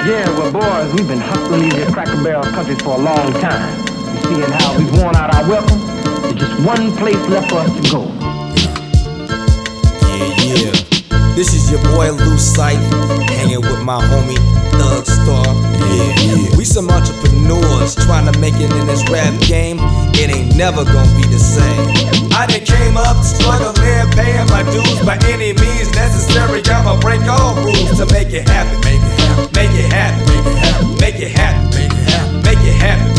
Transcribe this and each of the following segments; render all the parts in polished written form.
Yeah, well, boys, we've been hustling these here Cracker Barrel countries for a long time. And seeing how we've worn out our welcome, there's just one place left for us to go. Yeah. This is your boy Lou Sight, hanging with my homie Thug Star. Yeah. We some entrepreneurs trying to make it in this rap game. It ain't never gonna be the same. I done came up struggling, paying my dues by any means necessary. I'ma break all rules to make it happen. Make it happen. Make it happen. Make it happen.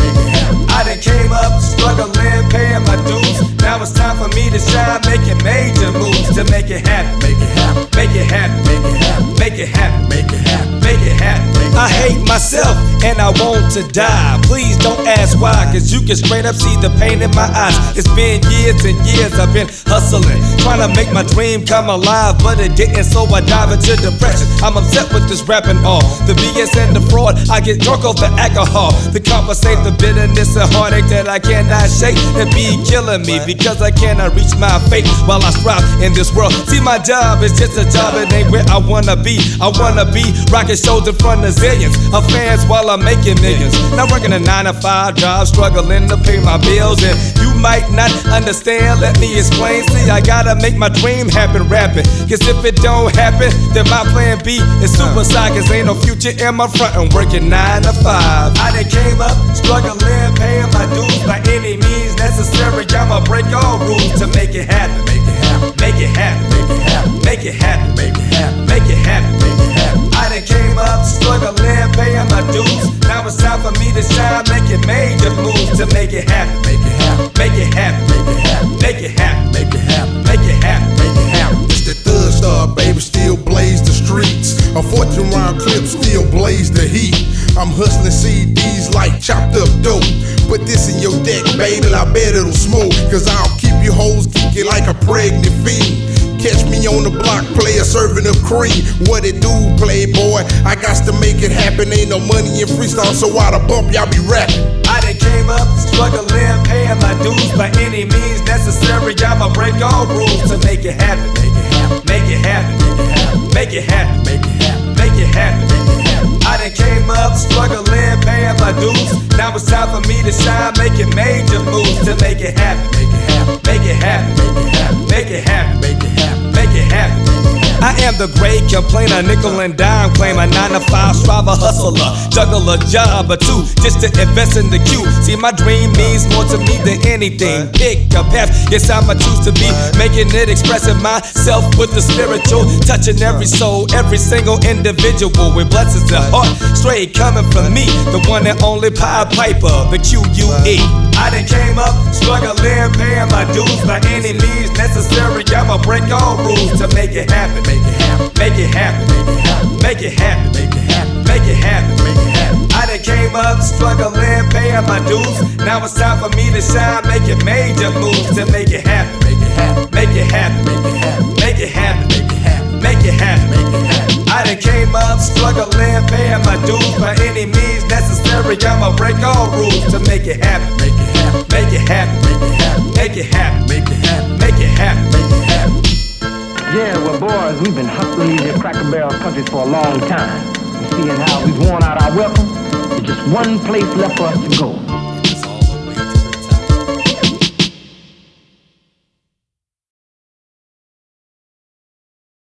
I done came up struggling, paying my dues. Now it's time for me to shine, making major moves to make it happen. Make it happen. Make it happen. Make it happen. Make it happen. Make it happen. I hate myself and I want to die. Please don't ask why, cause you can straight up see the pain in my eyes. It's been years and years I've been hustling, trying to make my dream come alive, but it didn't, so I dive into depression. I'm upset with this rap and all the BS and the fraud. I get drunk off the alcohol to compensate the bitterness and heartache that I cannot shake. It be killing me because I cannot reach my fate while I strive in this world. See, my job is just a job, it ain't where I wanna be. I wanna be rocking shows in front of zillions of fans while I'm making millions. Not working a 9-to-5 job, struggling to pay my bills. And you might not understand, let me explain. See, I gotta make my dream happen rapping, cause if it don't happen, then my plan B is suicide. Cause ain't no future in my front, I'm working 9-to-5. I done came up struggling, paying my dues by any means necessary. I'ma break all rules to make it happen. Make it happen. Make it happen. Make it happen. Make it happen. Make it happen. Make it happen. I done came up struggling, paying my dues. Now it's time for me to shine, making major moves to make it happen. Make it happen. Make it happen. Make it happen. Make it happen. Make it happen. Make it happen. It's the Thug Star, baby, still blaze the streets. A 14-round clip still blaze the heat. I'm hustling CDs like chopped up dope. Put this in your deck, baby, I bet it'll smoke. Cause I'll keep you hoes geeky like a pregnant fiend. Catch me on the block, player serving up cream. What it do, playboy? I got to make it happen. Ain't no money in freestyle, so out of bump, y'all be rapping. I done came up struggling, paying my dues by any means necessary. I'ma break all rules to make it happen. Make it happen. Make it happen. Make it happen. Make it happen. Make it happen. I done came up struggling, paying my dues. Now it's time for me to shine, making major moves to make it happen. Make it happen. Make it happen. Make it happen. Make it happen. Make it happen. I am the great complainer, nickel and dime claimer, 9-to-5 striver, hustler, juggle a job or two just to invest in the queue. See, my dream means more to me than anything. Pick a path, yes, I'ma choose to be making it, expressing myself with the spiritual, touching every soul, every single individual with blessings of heart straight coming from me, the one and only Pied Piper, the QUE. I done came up struggling, paying my dues by any means necessary. I'ma break all rules to make it happen. Make it happen. Make it happen. Make it happen. Make it happen. Make it happen. Make it happen. I done came up struggling, paying my dues. Now it's time for me to shine, making major moves to make it happen. Make it happen. Make it happen. Make it happen. Make it happen. Make it happen. Make it happen. I done came up struggling, paying my dues by any means necessary. I'ma break all rules to make it happen. Make it happen. Make it happen. Make it happen. Make it happen. Make it happen. Make it happen. Yeah, well, boys, we've been hustling these here Cracker Barrel countries for a long time. And seeing how we've worn out our welcome, there's just one place left for us to go.